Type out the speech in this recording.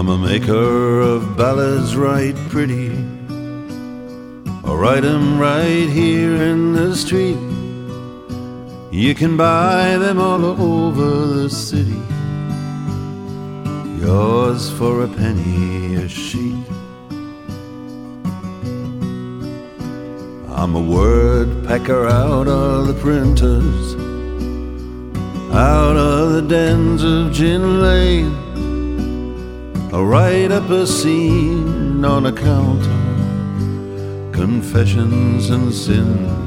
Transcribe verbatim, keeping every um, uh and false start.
I'm a maker of ballads right pretty. I write 'em right here in the street. You can buy them all over the city. Yours for a penny a sheet. I'm a word pecker out of the printers, out of the dens of Gin Lane. I'll write up a scene on a counter, confessions and sins